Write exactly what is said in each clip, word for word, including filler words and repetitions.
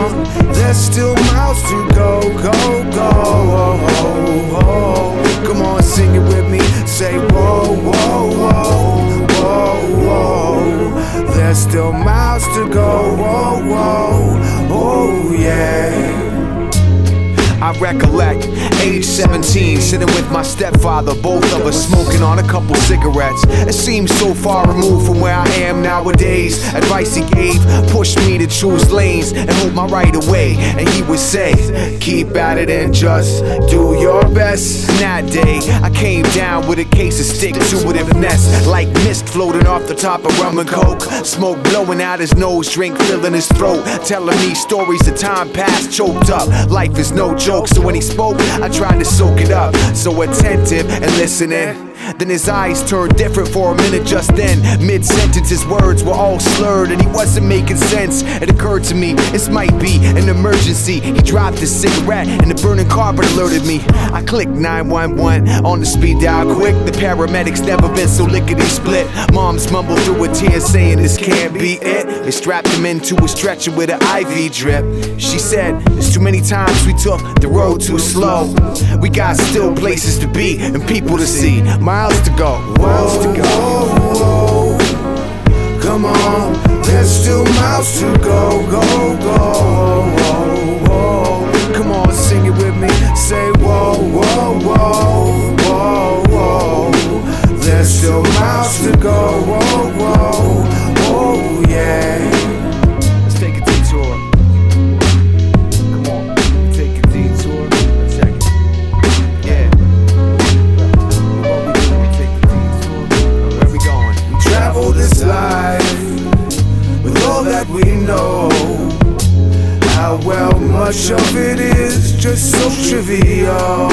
on, there's still miles to go, go, go. Come on, sing it with me, say whoa, whoa, whoa, whoa, whoa. There's still miles to go, whoa, whoa, oh yeah. I recollect, age seventeen, sitting with my stepfather, both of us smoking on a couple cigarettes. It seems so far removed from where I am nowadays. Advice he gave pushed me to choose lanes and hold my right away. And he would say, keep at it and just do your best. And that day, I came down with a case of stick-to-itiveness, like mist floating off the top of rum and coke. Smoke blowing out his nose, drink filling his throat, telling me stories of time past, choked up. Life is no joke. So when he spoke, I tried to soak it up, so attentive and listening. Then his eyes turned different for a minute just then. Mid-sentence his words were all slurred and he wasn't making sense. It occurred to me, this might be an emergency. He dropped his cigarette and the burning carpet alerted me. I clicked nine one one on the speed dial quick. The paramedics never been so lickety-split. Mom's mumbled through a tear saying this can't be it. They strapped him into a stretcher with an I V drip. She said, there's too many times we took the road too slow. We got still places to be and people to see. Miles to go, miles to go. Whoa, whoa. Come on, there's still miles to go, go, go. Whoa, whoa. Come on, sing it with me, say whoa, whoa, whoa, whoa, whoa. There's still miles to go, whoa, whoa, oh yeah. Let's take a detour. Come on, take a detour. Check it. Yeah. Travel this life with all that we know. How well much of it is just so trivial.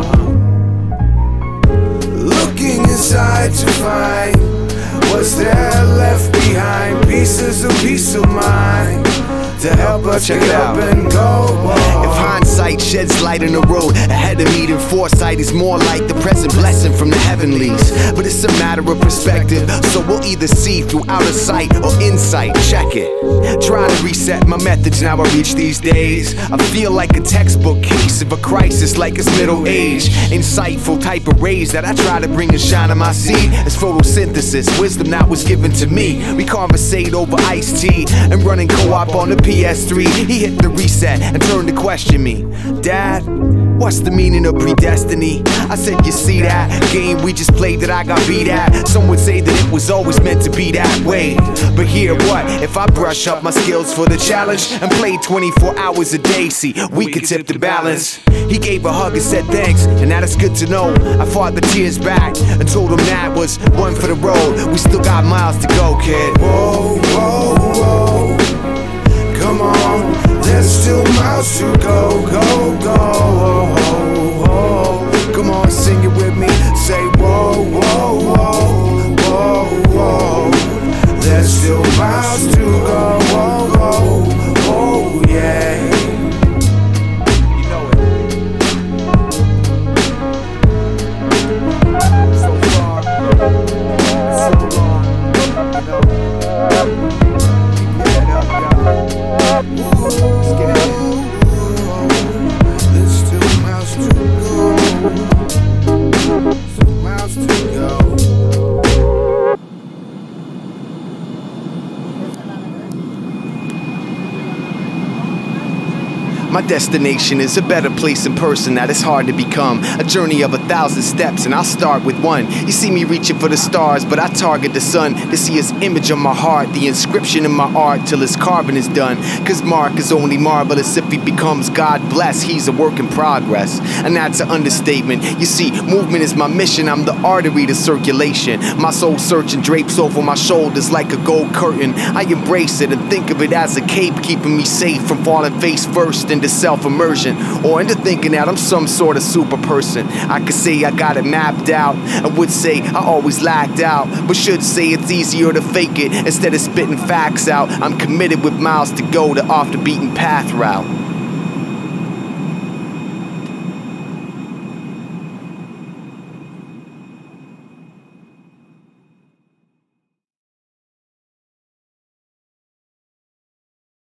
Looking inside to find what's there left behind. Pieces of peace of mind to help us Check get it up out. and go. If hindsight sheds light on the road ahead of me, then foresight is more like the present blessing from the heavenlies. But it's a matter of perspective, so we'll either see through outer sight or insight. Check it. Trying to reset my methods now I reach these days. I feel like a textbook case of a crisis, like it's middle age. Insightful type of rays that I try to bring and shine on my seed. It's photosynthesis, wisdom that was given to me. We conversate over iced tea and running co-op on the P S three. He hit the reset and turned to question me. Dad, what's the meaning of predestiny? I said, you see that game we just played that I got beat at? Some would say that it was always meant to be that way. But here what, if I brush up my skills for the challenge and play twenty-four hours a day, see, we could tip the balance. He gave a hug and said thanks, and that is good to know. I fought the tears back and told him that was one for the road. We still got miles to go, kid. Whoa, whoa, whoa. Come on, there's still miles to go, go, go. Come on, sing it with me, say whoa, whoa, whoa, whoa, whoa. There's still miles to go, whoa, whoa, oh yeah. You know it. So far, so long, you know. Keep your head up, y'all. Let's get it in. There's still miles to go. Still miles to go. My destination is a better place in person that is hard to become. A journey of a thousand steps and I'll start with one. You see me reaching for the stars, but I target the sun to see his image on my heart, the inscription in my art till his carving is done. Cause Mark is only marvelous if he becomes God bless. He's a work in progress, and that's an understatement. You see, movement is my mission, I'm the artery to circulation. My soul searching drapes over my shoulders like a gold curtain. I embrace it and think of it as a cape keeping me safe from falling face first into self-immersion, or into thinking that I'm some sort of super person. I could say I got it mapped out, I would say I always lacked out, but should say it's easier to fake it instead of spitting facts out. I'm committed with miles to go to off the beaten path route.